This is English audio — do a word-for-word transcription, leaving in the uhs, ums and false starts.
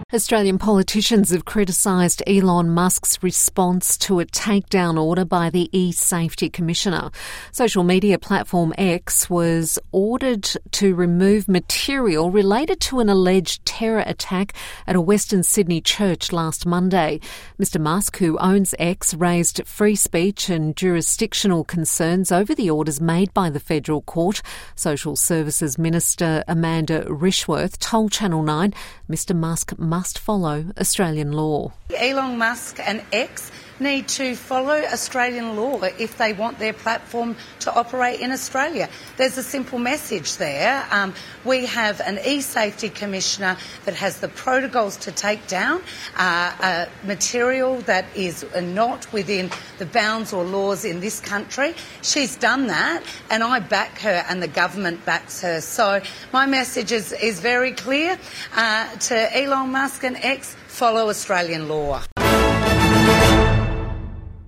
Australian politicians have criticised Elon Musk's response to a takedown order by the e-Safety Commissioner. Social media platform X was ordered to remove material related to an alleged terror attack at a Western Sydney church last Monday. Mister Musk, who owns X, raised free speech and jurisdictional concerns over the orders made by the federal court. Social Services Minister Amanda Rishworth told Channel nine Mister Musk must must follow Australian law. Elon Musk and X need to follow Australian law if they want their platform to operate in Australia. There's a simple message there. Um, we have an e-Safety Commissioner that has the protocols to take down uh, uh, material that is not within the bounds or laws in this country. She's done that, and I back her and the government backs her. So my message is, is very clear uh, to Elon Musk and X: follow Australian law.